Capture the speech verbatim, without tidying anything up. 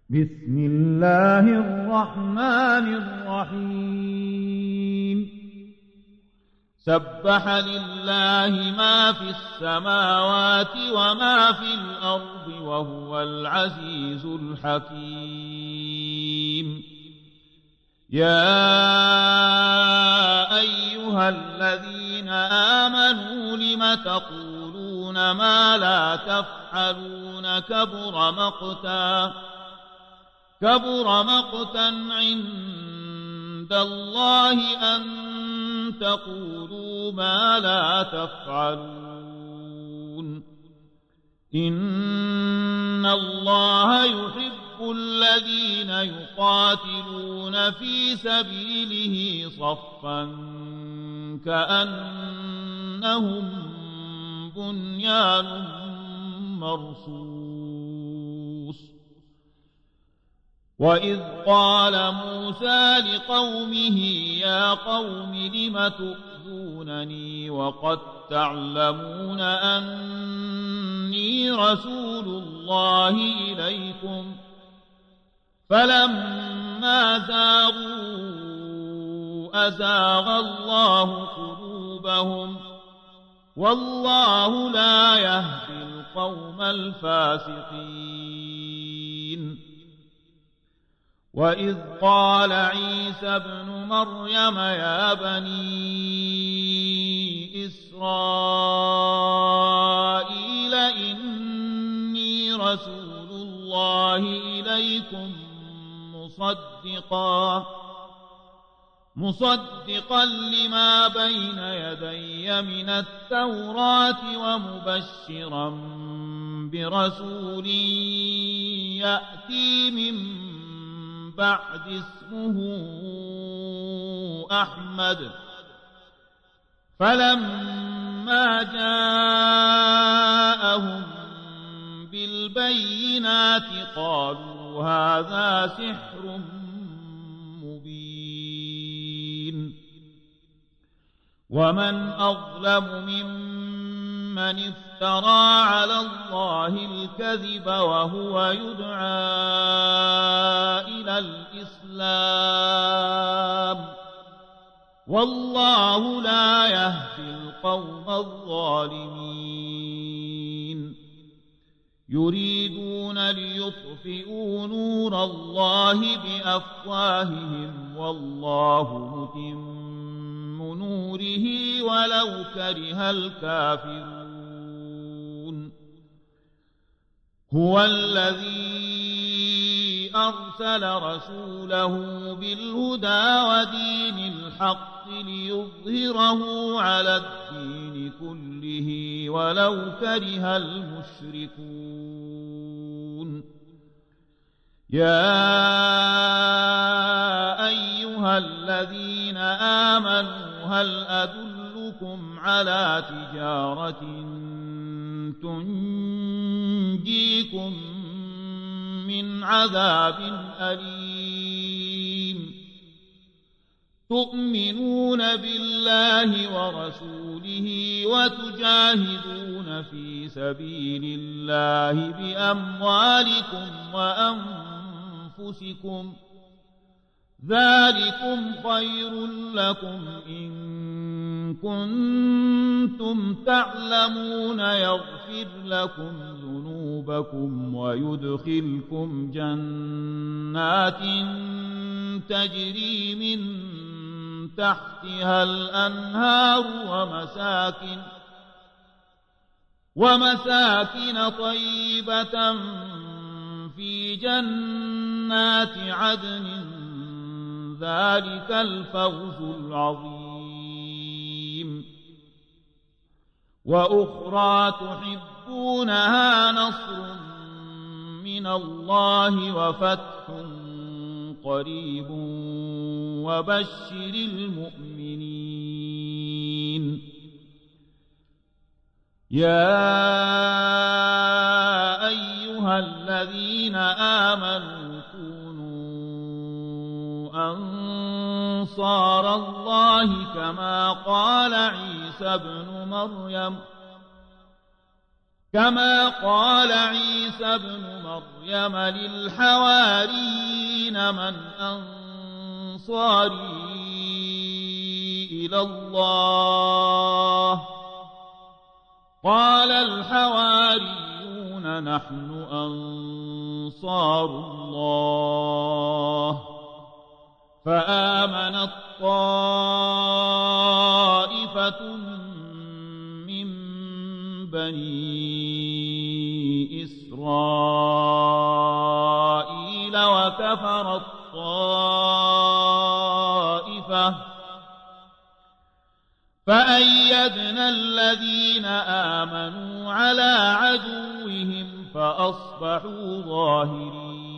بسم الله الرحمن الرحيم سبح لله ما في السماوات وما في الأرض وهو العزيز الحكيم يا أيها الذين آمنوا لم تقولون ما لا تفعلون كبر مقتا كبر مقتا عند الله أن تقولوا ما لا تفعلون إن الله يحب الذين يقاتلون في سبيله صفا كأنهم بنيان مرصوص وإذ قال موسى لقومه يا قوم لم تؤذونني وقد تعلمون أني رسول الله إليكم فلما زاغوا أزاغ الله قلوبهم والله لا يهدي القوم الفاسقين وإذ قال عيسى ابن مريم يا بني إسرائيل إني رسول الله إليكم مصدقا مصدقا لما بين يدي من التوراة ومبشرا برسول يأتي من بعد اسمه أحمد فلما جاءهم بالبينات قالوا هذا سحر مبين ومن أظلم ممن افترى على الله الكذب وهو يدعى إلى الإسلام والله لا يهدي القوم الظالمين يريدون ليطفئوا نور الله بأفواههم والله متم نوره ولو كره الكافرون هو الذي أرسل رسوله بالهدى ودين الحق ليظهره على الدين كله ولو كره المشركون يا أيها الذين آمنوا هل أدلكم على تجارة تنجيكم من عذاب أليم تؤمنون بالله ورسوله وتجاهدون في سبيل الله بأموالكم وأنفسكم ذلكم خير لكم إن كنتم تعلمون يغفر لكم ذنوبكم ويدخلكم جنات تجري من تحتها الأنهار ومساكن ومساكن طيبة في جنات عدن ذلك الفوز العظيم وأخرى تحبونها نصر من الله وفتح قريب وبشر المؤمنين يا أيها الذين آمنوا أنصار الله كما قال عيسى ابن مريم كما قال عيسى ابن مريم للحواريين من أنصاري إلى الله قال الحواريون نحن أنصار الله فآمنت طائفة من بني إسرائيل وكفرت طائفة فأيدنا الذين آمنوا على عدوهم فأصبحوا ظاهرين